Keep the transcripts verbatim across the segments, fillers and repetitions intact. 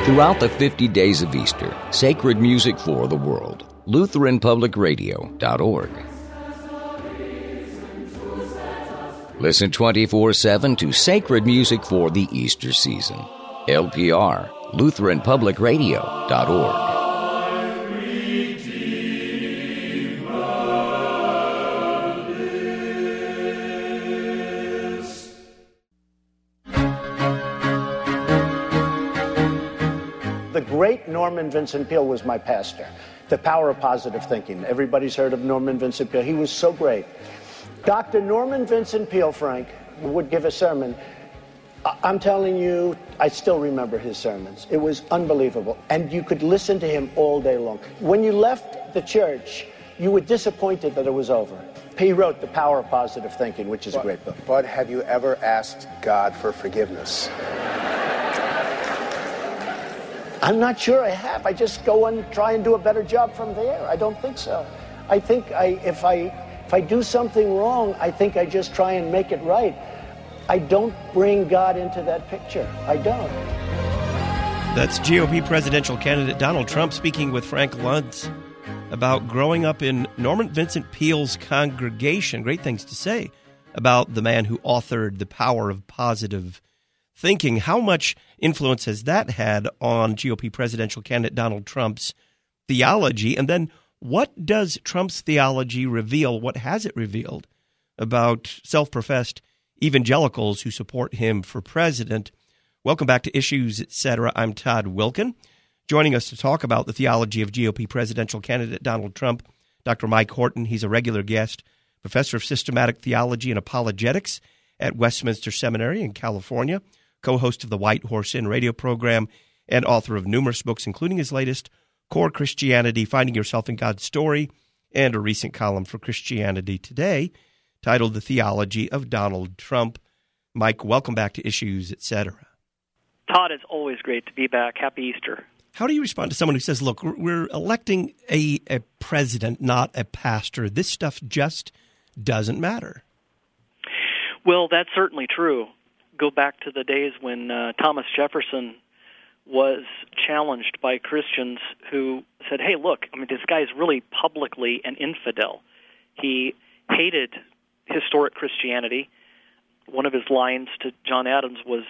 Throughout the fifty days of Easter, sacred music for the world. Lutheran Public Radio dot org. Listen twenty-four seven to sacred music for the Easter season. L P R, Lutheran Public Radio dot org. The great Norman Vincent Peale was my pastor. The Power of Positive Thinking. Everybody's heard of Norman Vincent Peale. He was so great. Doctor Norman Vincent Peale, Frank, would give a sermon. I- I'm telling you, I still remember his sermons. It was unbelievable. And you could listen to him all day long. When you left the church, you were disappointed that it was over. He wrote The Power of Positive Thinking, which is but, a great book. But have you ever asked God for forgiveness? I'm not sure I have. I just go and try and do a better job from there. I don't think so. I think I, if I, if I do something wrong, I think I just try and make it right. I don't bring God into that picture. I don't. That's G O P presidential candidate Donald Trump speaking with Frank Luntz about growing up in Norman Vincent Peale's congregation. Great things to say about the man who authored The Power of Positive Thinking. How much influence has that had on G O P presidential candidate Donald Trump's theology? And then what does Trump's theology reveal? What has it revealed about self-professed evangelicals who support him for president? Welcome back to Issues, et cetera. I'm Todd Wilken. Joining us to talk about the theology of G O P presidential candidate Donald Trump, Doctor Mike Horton. He's a regular guest, professor of systematic theology and apologetics at Westminster Seminary in California, co-host of the White Horse Inn radio program, and author of numerous books, including his latest, Core Christianity, Finding Yourself in God's Story, and a recent column for Christianity Today titled The Theology of Donald Trump. Mike, welcome back to Issues, et cetera. Todd, it's always great to be back. Happy Easter. How do you respond to someone who says, look, we're electing a, a president, not a pastor. This stuff just doesn't matter? Well, that's certainly true. Go back to the days when uh, Thomas Jefferson was challenged by Christians who said, hey, look, I mean, this guy's really publicly an infidel. He hated historic Christianity. One of his lines to John Adams was,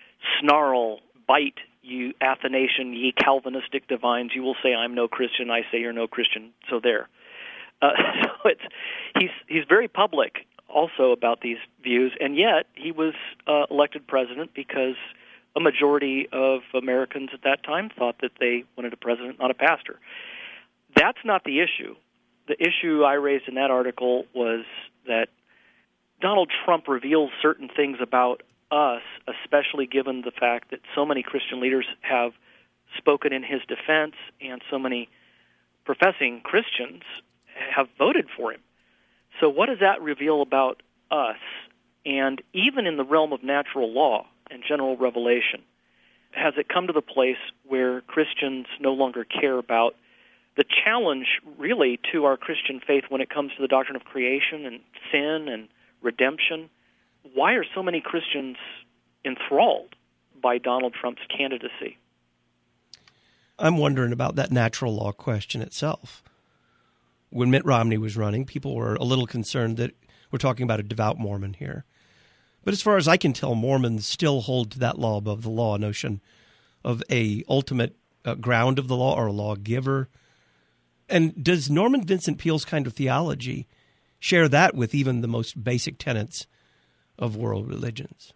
snarl, bite, you Athanasian, ye Calvinistic divines, you will say I'm no Christian, I say you're no Christian, so there. Uh, so it's, he's he's very public also about these views, and yet he was uh, elected president because a majority of Americans at that time thought that they wanted a president, not a pastor. That's not the issue. The issue I raised in that article was that Donald Trump reveals certain things about us, especially given the fact that so many Christian leaders have spoken in his defense and so many professing Christians have voted for him. So what does that reveal about us? And even in the realm of natural law and general revelation, has it come to the place where Christians no longer care about the challenge really to our Christian faith when it comes to the doctrine of creation and sin and redemption? Why are so many Christians enthralled by Donald Trump's candidacy? I'm wondering about that natural law question itself. When Mitt Romney was running, people were a little concerned that we're talking about a devout Mormon here. But as far as I can tell, Mormons still hold to that law above the law notion of a ultimate uh, ground of the law or a lawgiver. And does Norman Vincent Peale's kind of theology share that with even the most basic tenets of world religions?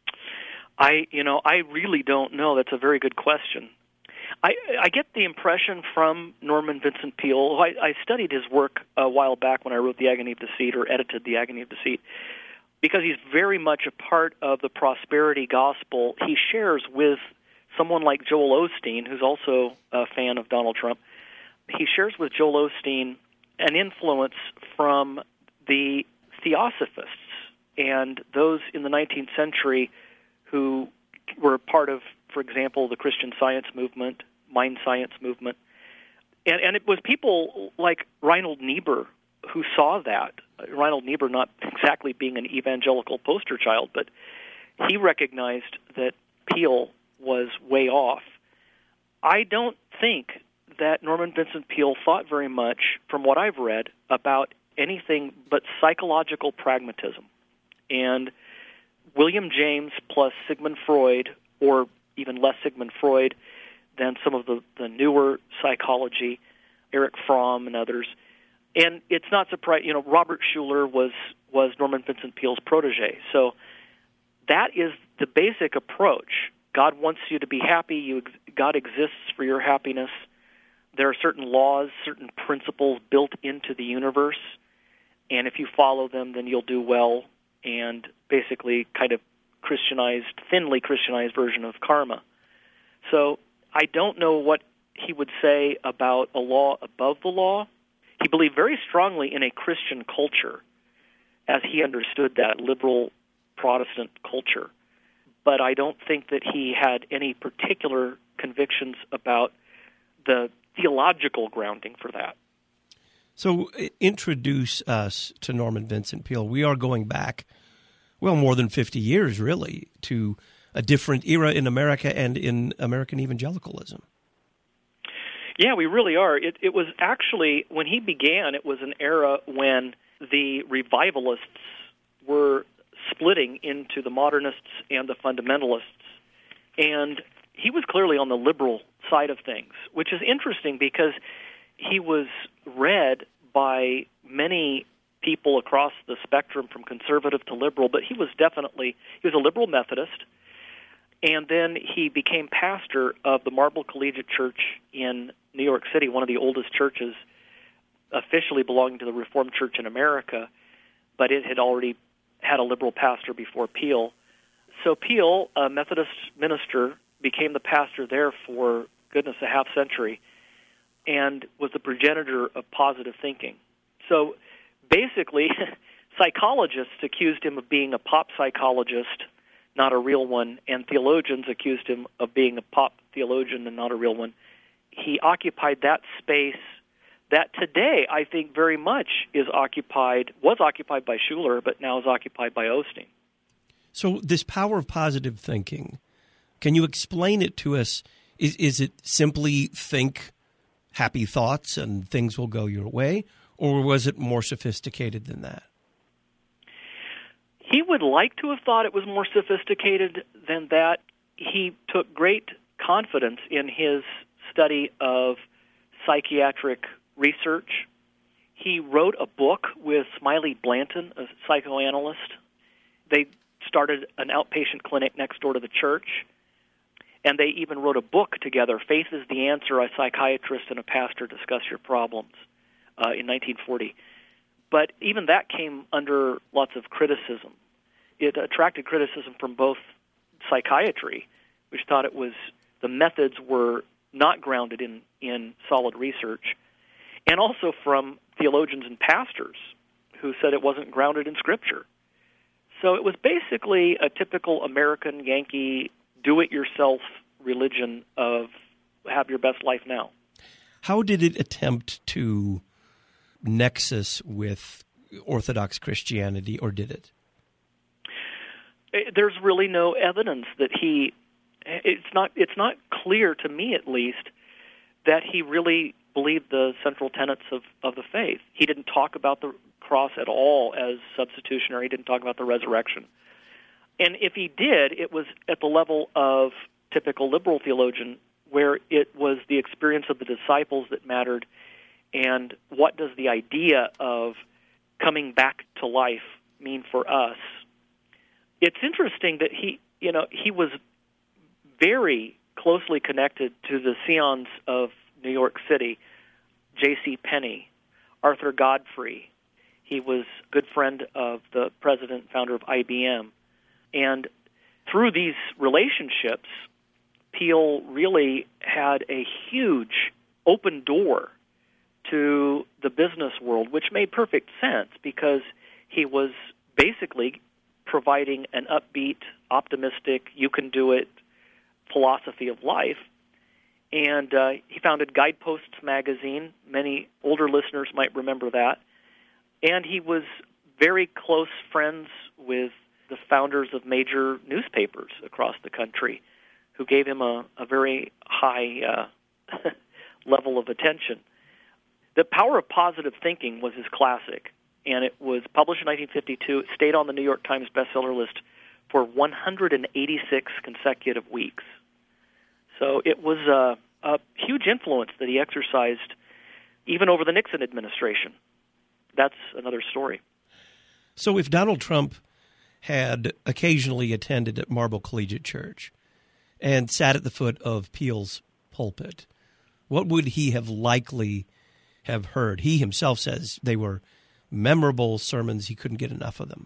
I, you know, I really don't know. That's a very good question. I, I get the impression from Norman Vincent Peale. I, I studied his work a while back when I wrote The Agony of Deceit or edited The Agony of Deceit, because he's very much a part of the prosperity gospel. He shares with someone like Joel Osteen, who's also a fan of Donald Trump. He shares with Joel Osteen an influence from the Theosophists and those in the nineteenth century who were part of, for example, the Christian Science movement, mind science movement. And, and it was people like Reinhold Niebuhr who saw that. Reinhold Niebuhr not exactly being an evangelical poster child, but he recognized that Peale was way off. I don't think that Norman Vincent Peale thought very much, from what I've read, about anything but psychological pragmatism. And William James plus Sigmund Freud, or even less Sigmund Freud than some of the, the newer psychology, Erich Fromm and others. And it's not surprising, you know, Robert Schuller was, was Norman Vincent Peale's protege. So that is the basic approach. God wants you to be happy. You, God exists for your happiness. There are certain laws, certain principles built into the universe, and if you follow them, then you'll do well, and basically kind of Christianized, thinly Christianized version of karma. So I don't know what he would say about a law above the law. He believed very strongly in a Christian culture, as he understood that liberal Protestant culture. But I don't think that he had any particular convictions about the theological grounding for that. So introduce us to Norman Vincent Peale. We are going back, well, more than fifty years, really, to a different era in America and in American evangelicalism. Yeah, we really are. It, it was actually, when he began, it was an era when the revivalists were splitting into the modernists and the fundamentalists. And he was clearly on the liberal side of things, which is interesting because he was read by many people across the spectrum from conservative to liberal, but he was definitely, he was a liberal Methodist. And then he became pastor of the Marble Collegiate Church in New York City, one of the oldest churches officially belonging to the Reformed Church in America, but it had already had a liberal pastor before Peale. So Peale, a Methodist minister, became the pastor there for, goodness, a half century, and was the progenitor of positive thinking. So basically, psychologists accused him of being a pop psychologist, not a real one, and theologians accused him of being a pop theologian and not a real one. He occupied that space that today I think very much is occupied, was occupied by Schuller, but now is occupied by Osteen. So this power of positive thinking, can you explain it to us? Is, is it simply think happy thoughts and things will go your way, or was it more sophisticated than that? He would like to have thought it was more sophisticated than that. He took great confidence in his study of psychiatric research. He wrote a book with Smiley Blanton, a psychoanalyst. They started an outpatient clinic next door to the church, and they even wrote a book together, Faith is the Answer, a psychiatrist and a pastor discuss your problems, uh, in nineteen forty. But even that came under lots of criticism. It attracted criticism from both psychiatry, which thought it was, the methods were not grounded in, in solid research, and also from theologians and pastors who said it wasn't grounded in Scripture. So it was basically a typical American Yankee do-it-yourself religion of have your best life now. How did it attempt to nexus with Orthodox Christianity, or did it? There's really no evidence that he, it's not, it's not clear to me at least, that he really believed the central tenets of, of the faith. He didn't talk about the cross at all as substitutionary. He didn't talk about the resurrection. And if he did, it was at the level of typical liberal theologian, where it was the experience of the disciples that mattered, and what does the idea of coming back to life mean for us. It's interesting that he, you know, he was very closely connected to the Scions of New York City, J C. Penney, Arthur Godfrey. He was a good friend of the president, founder of I B M. And through these relationships, Peale really had a huge open door to the business world, which made perfect sense because he was basically providing an upbeat, optimistic, you-can-do-it philosophy of life. And uh, he founded Guideposts magazine. Many older listeners might remember that. And he was very close friends with the founders of major newspapers across the country, who gave him a, a very high uh, level of attention. The Power of Positive Thinking was his classic, and it was published in nineteen fifty-two. It stayed on the New York Times bestseller list for one hundred eighty-six consecutive weeks. So it was a, a huge influence that he exercised even over the Nixon administration. That's another story. So if Donald Trump had occasionally attended at Marble Collegiate Church and sat at the foot of Peel's pulpit, what would he have likely have heard? He himself says they were memorable sermons. He couldn't get enough of them.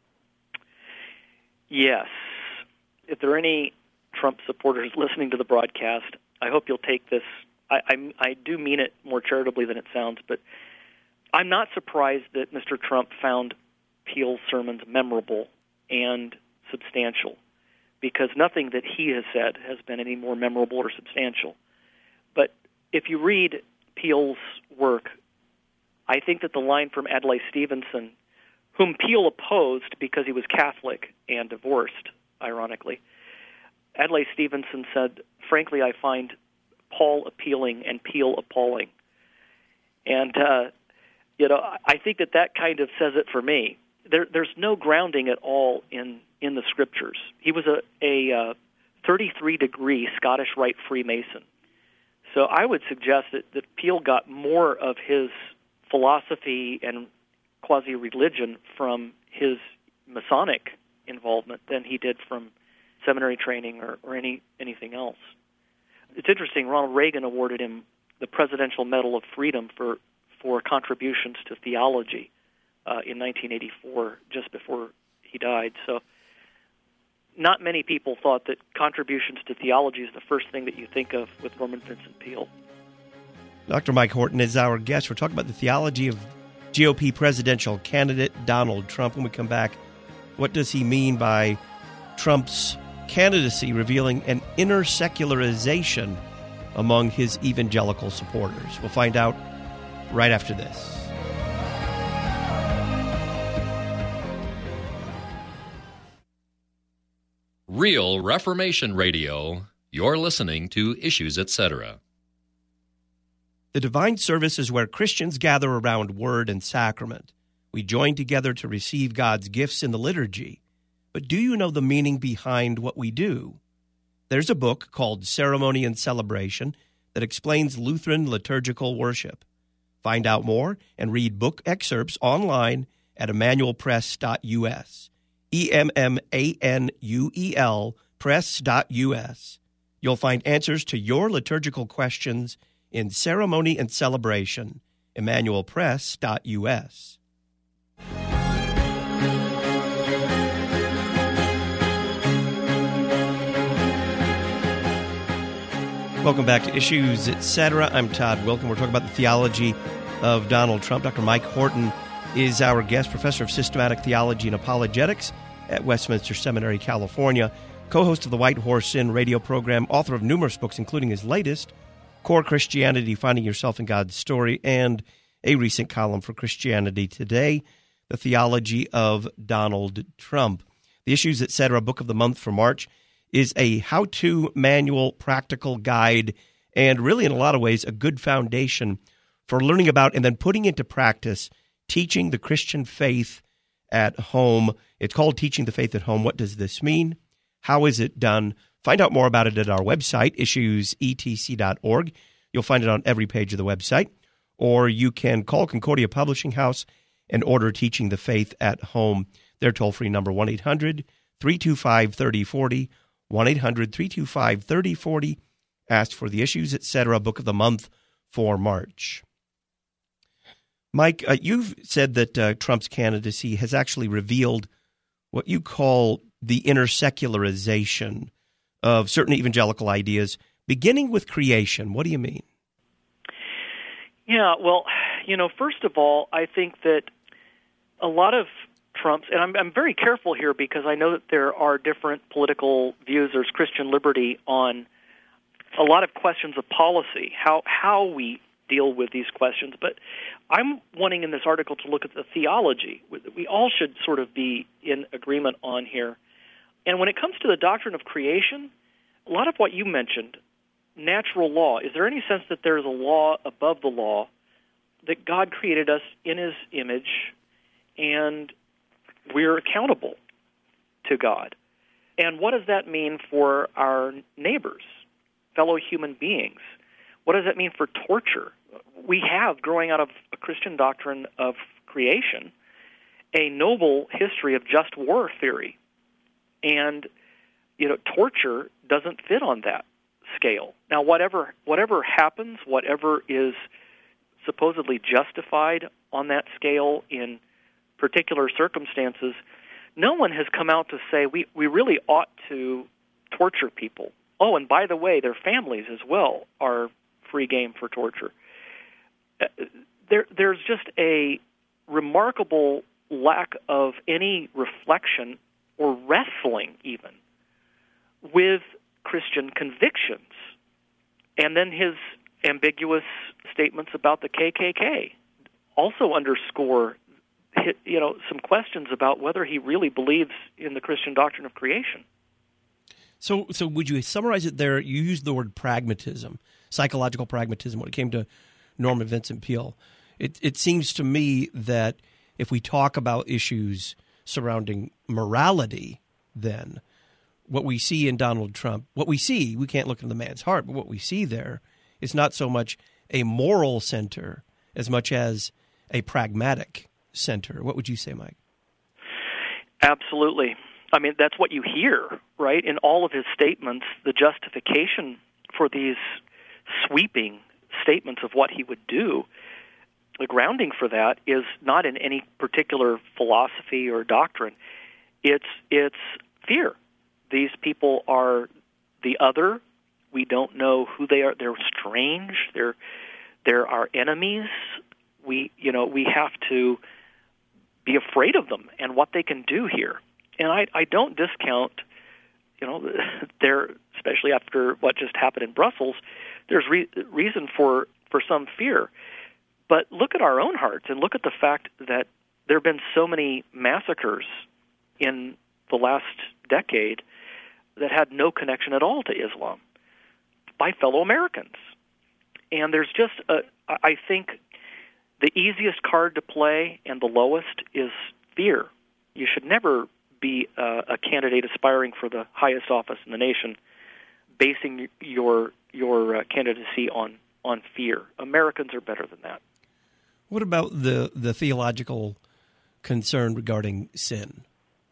Yes. If there are any Trump supporters listening to the broadcast, I hope you'll take this. I, I, I do mean it more charitably than it sounds, but I'm not surprised that Mister Trump found Peel's sermons memorable and substantial, because nothing that he has said has been any more memorable or substantial. But if you read Peel's work, I think that the line from Adlai Stevenson, whom Peel opposed because he was Catholic and divorced, ironically, Adlai Stevenson said, "Frankly, I find Paul appealing and Peel appalling." And, uh, you know, I think that that kind of says it for me. There, there's no grounding at all in, in the Scriptures. He was a, a uh, thirty-three degree Scottish Rite Freemason. So I would suggest that, that Peel got more of his philosophy and quasi-religion from his Masonic involvement than he did from seminary training or, or any anything else. It's interesting, Ronald Reagan awarded him the Presidential Medal of Freedom for, for contributions to theology uh, in nineteen eighty-four, just before he died. So not many people thought that contributions to theology is the first thing that you think of with Norman Vincent Peale. Doctor Mike Horton is our guest. We're talking about the theology of G O P presidential candidate Donald Trump. When we come back, what does he mean by Trump's candidacy revealing an inner secularization among his evangelical supporters? We'll find out right after this. Real Reformation Radio. You're listening to Issues, et cetera. The divine service is where Christians gather around word and sacrament. We join together to receive God's gifts in the liturgy. But do you know the meaning behind what we do? There's a book called Ceremony and Celebration that explains Lutheran liturgical worship. Find out more and read book excerpts online at emmanuel press dot u s. E M M A N U E L press dot U S. You'll find answers to your liturgical questions in Ceremony and Celebration, emmanuel press dot U S. Welcome back to Issues, et cetera. I'm Todd Wilken. We're talking about the theology of Donald Trump. Doctor Mike Horton is our guest, professor of systematic theology and apologetics at Westminster Seminary, California, co-host of the White Horse Inn radio program, author of numerous books, including his latest, Core Christianity, Finding Yourself in God's Story, and a recent column for Christianity Today, The Theology of Donald Trump. The Issues, et cetera. Book of the Month for March is a how-to manual, practical guide, and really in a lot of ways a good foundation for learning about and then putting into practice teaching the Christian faith at home. It's called Teaching the Faith at Home. What does this mean? How is it done? Find out more about it at our website, issues e t c dot org. You'll find it on every page of the website. Or you can call Concordia Publishing House and order Teaching the Faith at Home. Their toll-free number, one eight hundred three two five three oh four oh, one eight hundred three two five three oh four oh. Ask for the Issues, et cetera. Book of the Month for March. Mike, uh, you've said that uh, Trump's candidacy has actually revealed what you call the inner secularization of certain evangelical ideas, beginning with creation. What do you mean? Yeah, well, you know, first of all, I think that a lot of Trump's, and I'm, I'm very careful here because I know that there are different political views. There's Christian liberty on a lot of questions of policy, how how we deal with these questions. But I'm wanting in this article to look at the theology that we all should sort of be in agreement on here. And when it comes to the doctrine of creation, a lot of what you mentioned, natural law, is there any sense that there's a law above the law, that God created us in His image, and we're accountable to God? And what does that mean for our neighbors, fellow human beings? What does that mean for torture? We have, growing out of a Christian doctrine of creation, a noble history of just war theory. And, you know, torture doesn't fit on that scale. Now, whatever whatever happens, whatever is supposedly justified on that scale in particular circumstances, no one has come out to say we, we really ought to torture people. Oh, and by the way, their families as well are free game for torture. Uh, there, there's just a remarkable lack of any reflection or wrestling even with Christian convictions. And then his ambiguous statements about the K K K also underscore, you know, some questions about whether he really believes in the Christian doctrine of creation. So, so would you summarize it there? You used the word pragmatism, psychological pragmatism, when it came to Norman Vincent Peale. It, it seems to me that if we talk about issues surrounding morality, then what we see in Donald Trump, what we see, we can't look into the man's heart, but what we see there is not so much a moral center as much as a pragmatic center. What would you say, Mike? Absolutely. I mean, that's what you hear, right? In all of his statements, the justification for these sweeping statements of what he would do, the grounding for that is not in any particular philosophy or doctrine. It's it's fear. These people are the other. We don't know who they are. They're strange. They're they're our enemies. We you know we have to be afraid of them and what they can do here. And I, I don't discount, you know, there, especially after what just happened in Brussels, there's re- reason for, for some fear. But look at our own hearts and look at the fact that there have been so many massacres in the last decade that had no connection at all to Islam by fellow Americans. And there's just, a, I think, the easiest card to play and the lowest is fear. You should never be uh, a candidate aspiring for the highest office in the nation, basing your your uh, candidacy on, on fear. Americans are better than that. What about the, the theological concern regarding sin?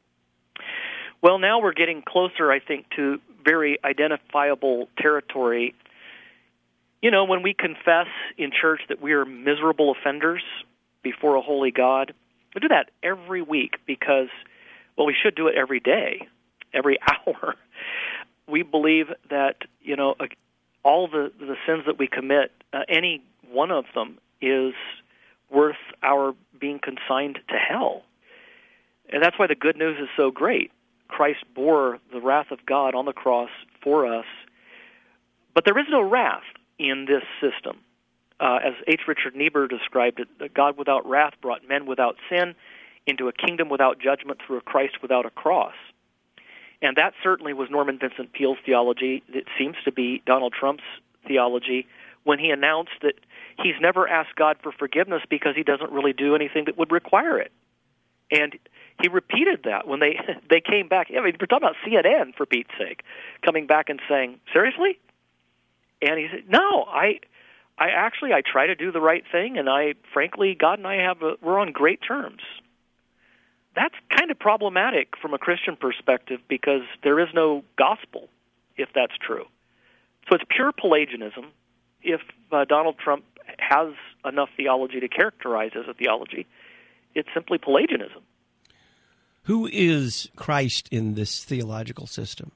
Well, now we're getting closer, I think, to very identifiable territory. You know, when we confess in church that we are miserable offenders before a holy God, we do that every week because, well, we should do it every day, every hour. We believe that, you know, all the, the sins that we commit, uh, any one of them is worth our being consigned to hell. And that's why the good news is so great. Christ bore the wrath of God on the cross for us. But there is no wrath in this system. Uh, as H. Richard Niebuhr described it, that God without wrath brought men without sin into a kingdom without judgment through a Christ without a cross. And that certainly was Norman Vincent Peale's theology. It seems to be Donald Trump's theology when he announced that he's never asked God for forgiveness because he doesn't really do anything that would require it. And he repeated that when they they came back. I mean, we're talking about C N N, for Pete's sake, coming back and saying, seriously? And he said, no, I I actually, I try to do the right thing, and I, frankly, God and I have a, we're on great terms. That's kind of problematic from a Christian perspective because there is no gospel, if that's true. So it's pure Pelagianism. If uh, Donald Trump has enough theology to characterize as a theology, it's simply Pelagianism. Who is Christ in this theological system?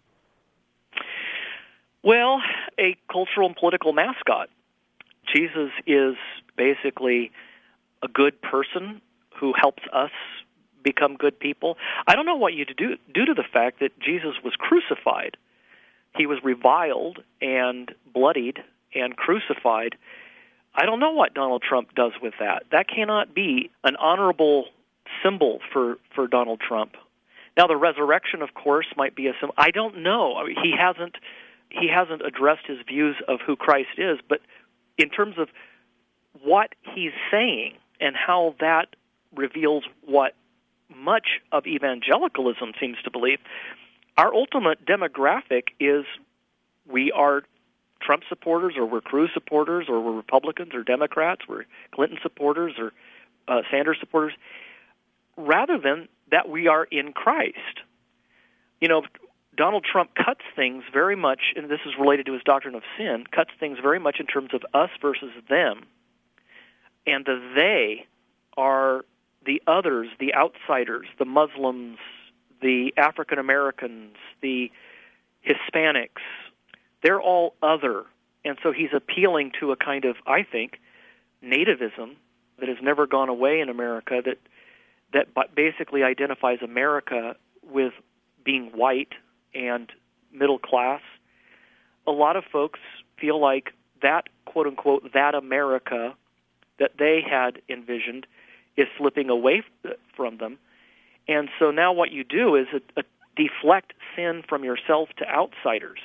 Well, a cultural and political mascot. Jesus is basically a good person who helps us become good people. I don't know what you do due to the fact that Jesus was crucified. He was reviled and bloodied and crucified. I don't know what Donald Trump does with that. That cannot be an honorable symbol for, for Donald Trump. Now, the resurrection, of course, might be a symbol. I don't know. I mean, he hasn't he hasn't addressed his views of who Christ is, but in terms of what he's saying and how that reveals what much of evangelicalism seems to believe, our ultimate demographic is we are Trump supporters, or we're Cruz supporters, or we're Republicans or Democrats, we're Clinton supporters or uh, Sanders supporters, rather than that we are in Christ. You know, Donald Trump cuts things very much, and this is related to his doctrine of sin, cuts things very much in terms of us versus them. And the they are the others, the outsiders, the Muslims, the African Americans, the Hispanics. They're all other. And so he's appealing to a kind of, I think, nativism that has never gone away in America, that that basically identifies America with being white and middle class. A lot of folks feel like that, quote-unquote, that America that they had envisioned is slipping away from them. And so now what you do is a, a deflect sin from yourself to outsiders.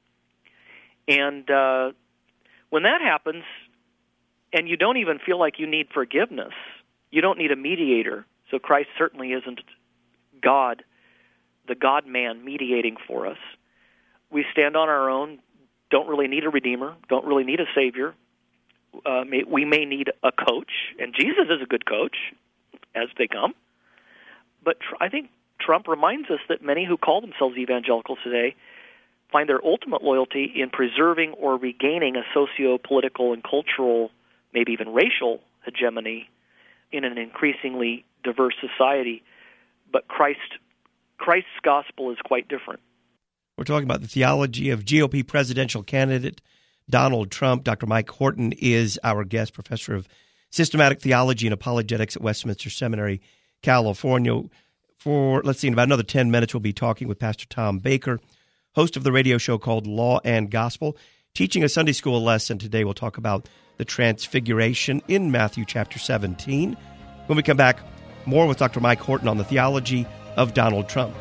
And uh, when that happens, and you don't even feel like you need forgiveness, you don't need a mediator. So Christ certainly isn't God, the God-man mediating for us. We stand on our own, don't really need a redeemer, don't really need a savior. Uh, may, we may need a coach, and Jesus is a good coach, as they come. But tr- I think Trump reminds us that many who call themselves evangelicals today find their ultimate loyalty in preserving or regaining a socio-political and cultural, maybe even racial hegemony in an increasingly diverse society. But Christ, Christ's gospel is quite different. We're talking about the theology of G O P presidential candidate Donald Trump. Doctor Mike Horton is our guest, professor of systematic theology and apologetics at Westminster Seminary, California. For, let's see, in about another ten minutes, we'll be talking with Pastor Tom Baker, host of the radio show called Law and Gospel, teaching a Sunday school lesson. Today we'll talk about the Transfiguration in Matthew chapter seventeen. When we come back, more with Doctor Mike Horton on the theology of Donald Trump.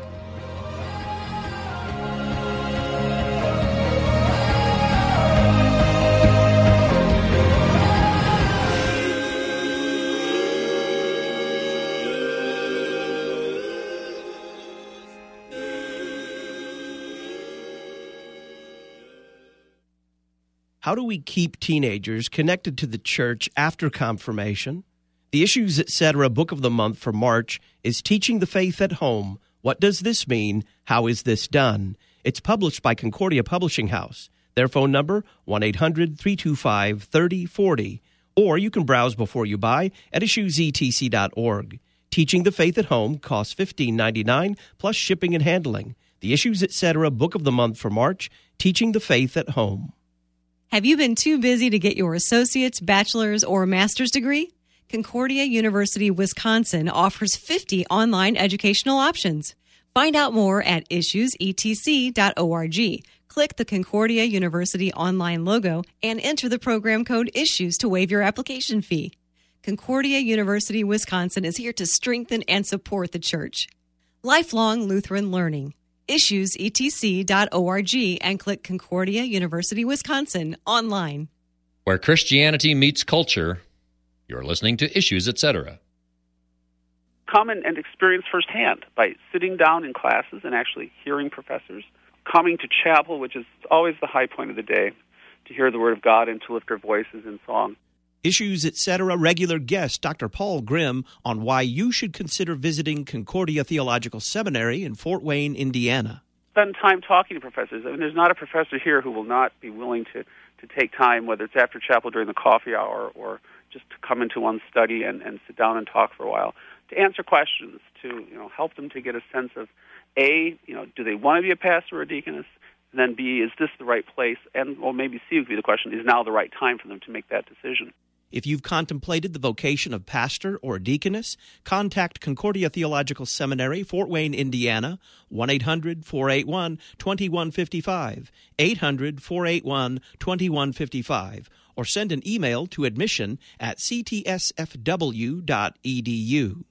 How do we keep teenagers connected to the church after confirmation? The Issues Etc. Book of the Month for March is Teaching the Faith at Home. What does this mean? How is this done? It's published by Concordia Publishing House. Their phone number, one eight hundred three two five three oh four oh. Or you can browse before you buy at issues e t c dot org. Teaching the Faith at Home costs fifteen ninety-nine plus shipping and handling. The Issues Etc. Book of the Month for March, Teaching the Faith at Home. Have you been too busy to get your associate's, bachelor's, or master's degree? Concordia University, Wisconsin offers fifty online educational options. Find out more at issues e t c dot org. Click the Concordia University online logo and enter the program code ISSUES to waive your application fee. Concordia University, Wisconsin is here to strengthen and support the church. Lifelong Lutheran Learning. issues e t c dot org and click Concordia University, Wisconsin online. Where Christianity meets culture, you're listening to Issues Etc. Come and, and experience firsthand by sitting down in classes and actually hearing professors, coming to chapel, which is always the high point of the day, to hear the Word of God and to lift our voices in song. Issues Etc. regular guest Doctor Paul Grimm on why you should consider visiting Concordia Theological Seminary in Fort Wayne, Indiana. Spend time talking to professors. I mean, there's not a professor here who will not be willing to, to take time, whether it's after chapel during the coffee hour or just to come into one's study and, and sit down and talk for a while, to answer questions, to you know help them to get a sense of, A, you know, do they want to be a pastor or a deaconess? And then B, is this the right place? And or maybe C would be the question, is now the right time for them to make that decision? If you've contemplated the vocation of pastor or deaconess, contact Concordia Theological Seminary, Fort Wayne, Indiana, one eight hundred four eight one two one five five, eight hundred four eight one two one five five, or send an email to admission at c t s f w dot e d u.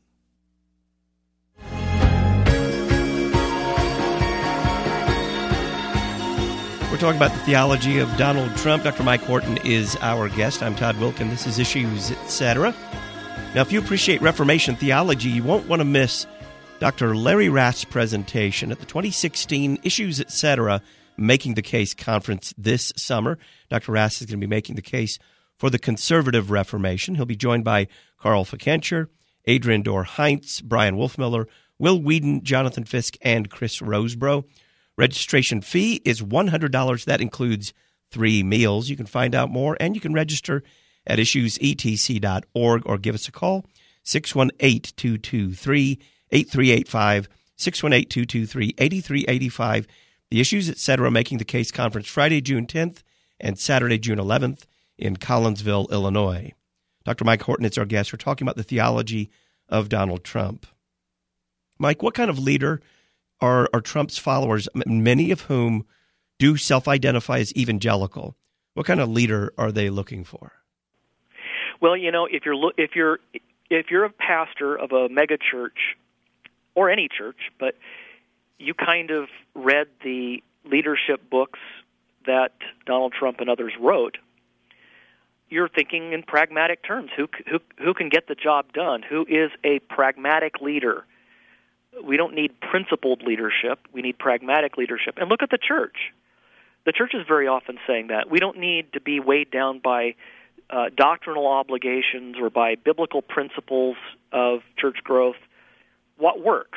We're talking about the theology of Donald Trump. Doctor Mike Horton is our guest. I'm Todd Wilken. This is Issues, et cetera. Now, if you appreciate Reformation theology, you won't want to miss Doctor Larry Rath's presentation at the twenty sixteen Issues, et cetera. Making the Case conference this summer. Doctor Rath is going to be making the case for the conservative Reformation. He'll be joined by Carl Fickenscher, Adrian Dorr Heinz, Brian Wolfmiller, Will Whedon, Jonathan Fisk, and Chris Rosebrough. Registration fee is one hundred dollars. That includes three meals. You can find out more, and you can register at issues e t c dot org or give us a call, six one eight, two two three, eight three eight five, six one eight, two two three, eight three eight five. The Issues, et cetera. Making the Case conference Friday, June tenth, and Saturday, June eleventh in Collinsville, Illinois. Doctor Mike Horton is our guest. We're talking about the theology of Donald Trump. Mike, what kind of leader are, are Trump's followers, many of whom do self-identify as evangelical? What kind of leader are they looking for? Well, you know, if you're lo- if you're if you're a pastor of a mega church or any church, but you kind of read the leadership books that Donald Trump and others wrote, you're thinking in pragmatic terms. Who who who can get the job done? Who is a pragmatic leader? We don't need principled leadership. We need pragmatic leadership. And look at the church. The church is very often saying that. We don't need to be weighed down by uh, doctrinal obligations or by biblical principles of church growth. What works?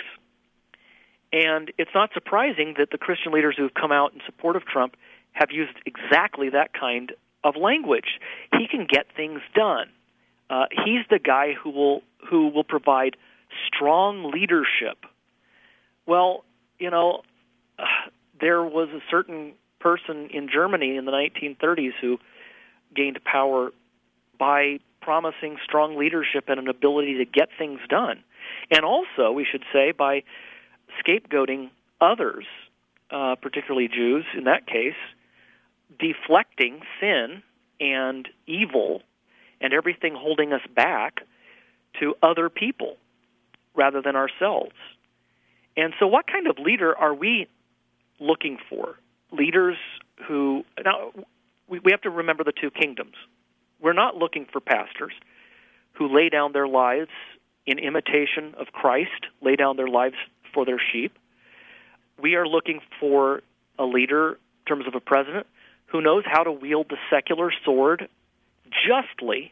And it's not surprising that the Christian leaders who have come out in support of Trump have used exactly that kind of language. He can get things done. Uh, he's the guy who will who will provide strong leadership. Well, you know, uh, there was a certain person in Germany in the nineteen thirties who gained power by promising strong leadership and an ability to get things done. And also, we should say, by scapegoating others, uh, particularly Jews in that case, deflecting sin and evil and everything holding us back to other people rather than ourselves. And so what kind of leader are we looking for? Leaders who... Now, we, we have to remember the two kingdoms. We're not looking for pastors who lay down their lives in imitation of Christ, lay down their lives for their sheep. We are looking for a leader, in terms of a president, who knows how to wield the secular sword justly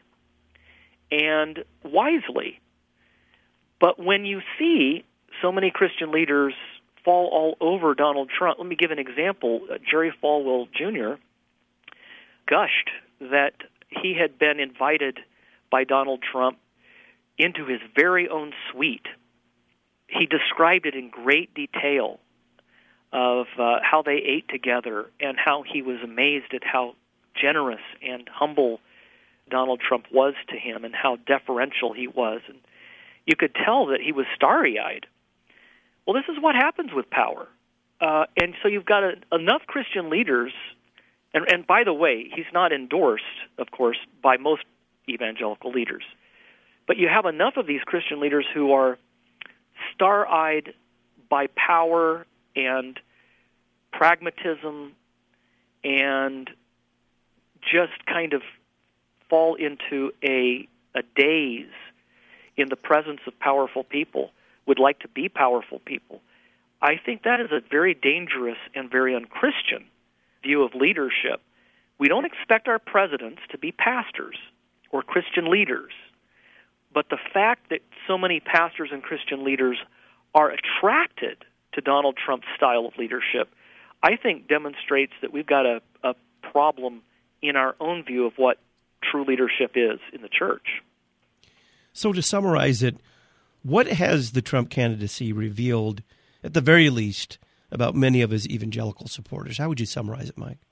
and wisely. But when you see so many Christian leaders fall all over Donald Trump, let me give an example. Uh, Jerry Falwell Junior gushed that he had been invited by Donald Trump into his very own suite. He described it in great detail of uh, how they ate together and how he was amazed at how generous and humble Donald Trump was to him and how deferential he was. And you could tell that he was starry-eyed. Well, this is what happens with power. Uh, and so you've got a, enough Christian leaders, and, and by the way, he's not endorsed, of course, by most evangelical leaders. But you have enough of these Christian leaders who are star-eyed by power and pragmatism and just kind of fall into a, a daze in the presence of powerful people, would like to be powerful people. I think that is a very dangerous and very unchristian view of leadership. We don't expect our presidents to be pastors or Christian leaders. But the fact that so many pastors and Christian leaders are attracted to Donald Trump's style of leadership, I think demonstrates that we've got a, a problem in our own view of what true leadership is in the church. So to summarize it, what has the Trump candidacy revealed, at the very least, about many of his evangelical supporters? How would you summarize it, Mike?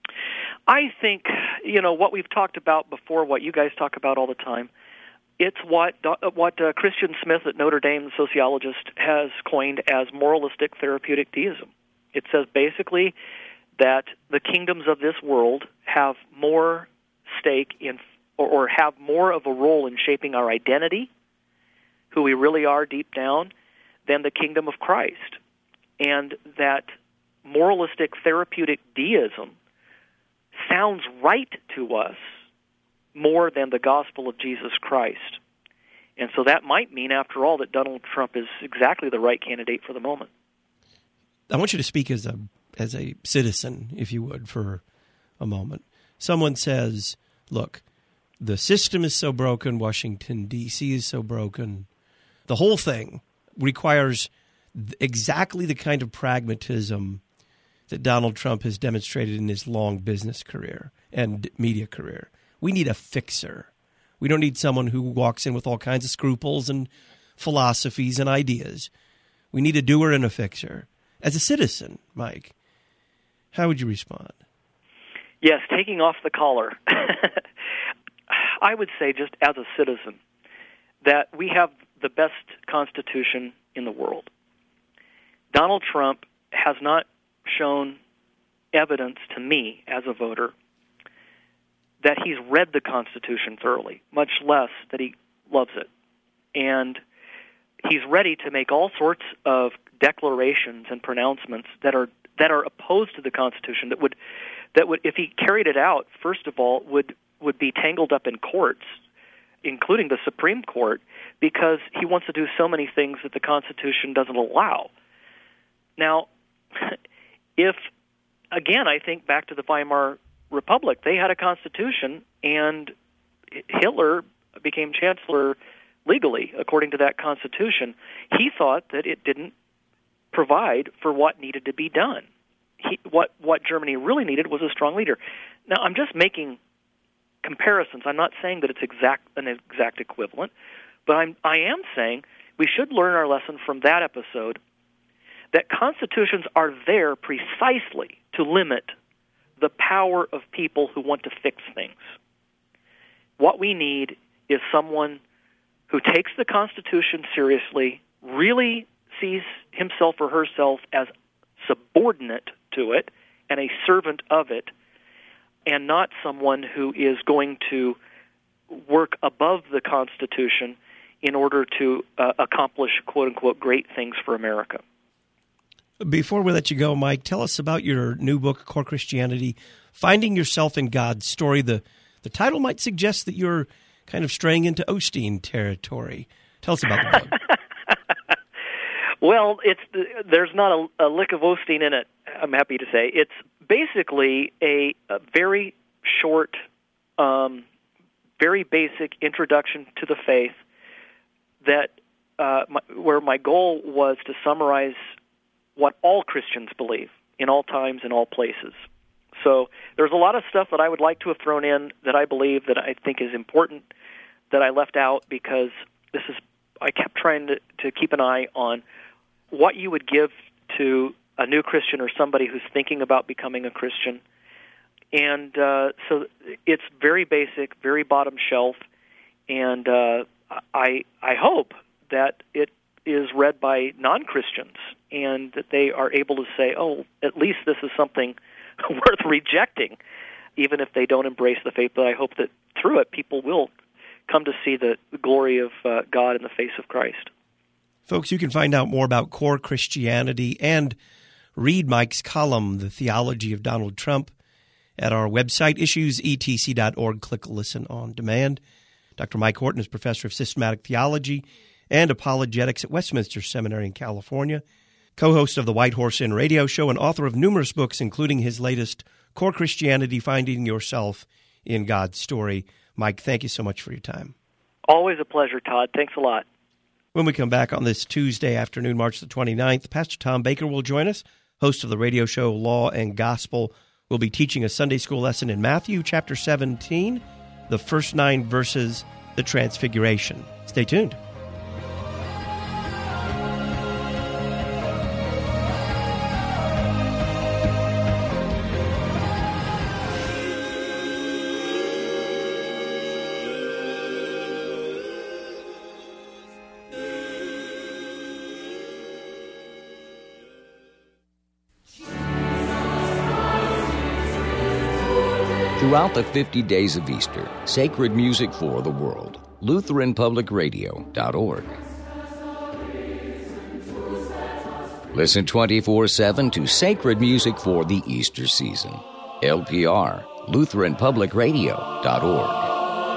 I think, you know, what we've talked about before, what you guys talk about all the time, it's what what uh, Christian Smith at Notre Dame, the sociologist, has coined as moralistic therapeutic deism. It says basically that the kingdoms of this world have more stake in, or, or have more of a role in shaping our identity, who we really are deep down, than the kingdom of Christ. And that moralistic therapeutic deism sounds right to us more than the gospel of Jesus Christ. And so that might mean, after all, that Donald Trump is exactly the right candidate for the moment. I want you to speak as a as a citizen, if you would, for a moment. Someone says, look, the system is so broken, Washington, D C is so broken, the whole thing requires exactly the kind of pragmatism that Donald Trump has demonstrated in his long business career and media career. We need a fixer. We don't need someone who walks in with all kinds of scruples and philosophies and ideas. We need a doer and a fixer. As a citizen, Mike, how would you respond? Yes, taking off the collar. I would say, just as a citizen, that we have the best Constitution in the world. Donald Trump has not shown evidence to me as a voter that he's read the Constitution thoroughly, much less that he loves it. And he's ready to make all sorts of declarations and pronouncements that are that are opposed to the Constitution, that would that would, if he carried it out, first of all, would would be tangled up in courts, including the Supreme Court, because he wants to do so many things that the Constitution doesn't allow. Now, if, again, I think back to the Weimar Republic, they had a constitution, and Hitler became chancellor legally according to that constitution. He thought that it didn't provide for what needed to be done. He, what what Germany really needed was a strong leader. Now, I'm just making comparisons. I'm not saying that it's exact an exact equivalent, but I'm I am saying we should learn our lesson from that episode, that constitutions are there precisely to limit the power of people who want to fix things. What we need is someone who takes the Constitution seriously, really sees himself or herself as subordinate to it and a servant of it, and not someone who is going to work above the Constitution in order to uh, accomplish, quote-unquote, great things for America. Before we let you go, Mike, tell us about your new book, Core Christianity, Finding Yourself in God's Story. The, the title might suggest that you're kind of straying into Osteen territory. Tell us about the book. Well, it's there's not a, a lick of Osteen in it, I'm happy to say. It's basically a, a very short, um, very basic introduction to the faith that uh, my, where my goal was to summarize what all Christians believe in all times and all places. So there's a lot of stuff that I would like to have thrown in that I believe that I think is important that I left out, because this is I kept trying to, to keep an eye on what you would give to a new Christian or somebody who's thinking about becoming a Christian. And uh, so it's very basic, very bottom shelf, and uh, I I hope that it is read by non-Christians and that they are able to say, oh, at least this is something worth rejecting, even if they don't embrace the faith. But I hope that through it, people will come to see the glory of uh, God in the face of Christ. Folks, you can find out more about Core Christianity and read Mike's column, The Theology of Donald Trump, at our website, issues e t c dot org. Click Listen on Demand. Doctor Mike Horton is professor of systematic theology and apologetics at Westminster Seminary in California, co-host of the White Horse Inn radio show, and author of numerous books, including his latest, Core Christianity, Finding Yourself in God's Story. Mike, thank you so much for your time. Always a pleasure, Todd. Thanks a lot. When we come back on this Tuesday afternoon, March the twenty-ninth, Pastor Tom Baker will join us, host of the radio show Law and Gospel. We'll be teaching a Sunday school lesson in Matthew chapter seventeen, the first nine verses, the Transfiguration. Stay tuned. Throughout the fifty days of Easter, sacred music for the world. Lutheran Public Radio dot org. Listen twenty-four seven to sacred music for the Easter season. L P R, Lutheran Public Radio dot org.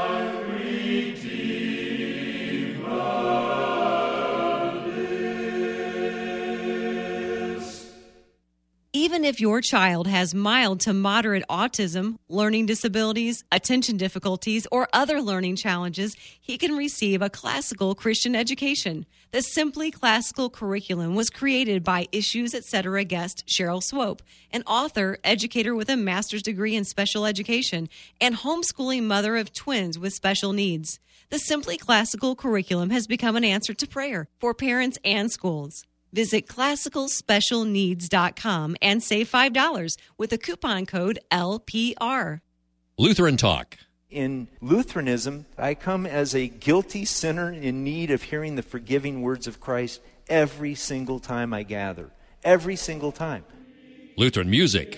Even if your child has mild to moderate autism, learning disabilities, attention difficulties, or other learning challenges, he can receive a classical Christian education. The Simply Classical curriculum was created by Issues Etc. guest Cheryl Swope, an author, educator with a master's degree in special education, and homeschooling mother of twins with special needs. The Simply Classical curriculum has become an answer to prayer for parents and schools. Visit classical special needs dot com and save five dollars with a coupon code L P R. Lutheran Talk. In Lutheranism, I come as a guilty sinner in need of hearing the forgiving words of Christ every single time I gather. Every single time. Lutheran Music.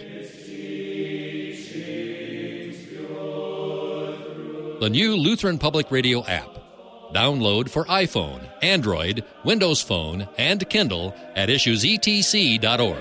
The new Lutheran Public Radio app. Download for iPhone, Android, Windows Phone, and Kindle at issues e t c dot org.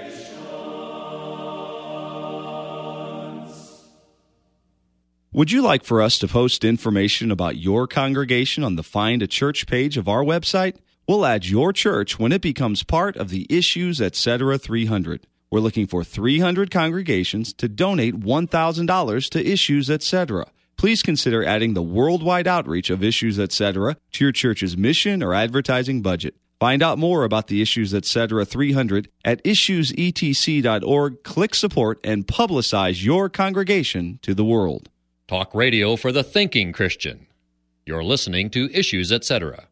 Would you like for us to post information about your congregation on the Find a Church page of our website? We'll add your church when it becomes part of the Issues Etc. three hundred. We're looking for three hundred congregations to donate one thousand dollars to Issues Etc. Please consider adding the worldwide outreach of Issues Etc. to your church's mission or advertising budget. Find out more about the Issues Etc. three hundred at issues e t c dot org. Click support and publicize your congregation to the world. Talk radio for the thinking Christian. You're listening to Issues Etc.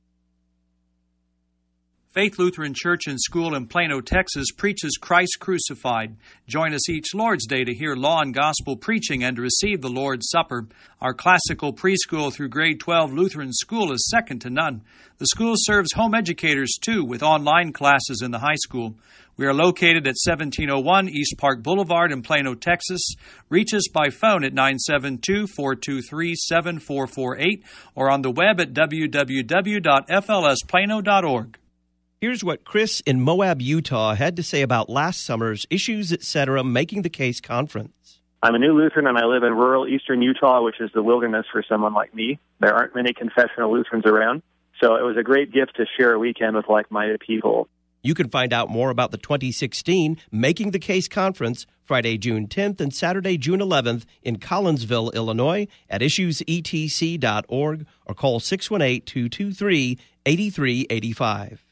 Faith Lutheran Church and School in Plano, Texas preaches Christ crucified. Join us each Lord's Day to hear law and gospel preaching and to receive the Lord's Supper. Our classical preschool through grade twelve Lutheran school is second to none. The school serves home educators, too, with online classes in the high school. We are located at seventeen oh one East Park Boulevard in Plano, Texas. Reach us by phone at nine seven two, four two three, seven four four eight or on the web at w w w dot f l s plano dot org. Here's what Chris in Moab, Utah had to say about last summer's Issues Etc. Making the Case conference. I'm a new Lutheran and I live in rural eastern Utah, which is the wilderness for someone like me. There aren't many confessional Lutherans around, so it was a great gift to share a weekend with like-minded people. You can find out more about the twenty sixteen Making the Case conference Friday, June tenth and Saturday, June eleventh in Collinsville, Illinois at issues e t c dot org or call six one eight, two two three, eight three eight five.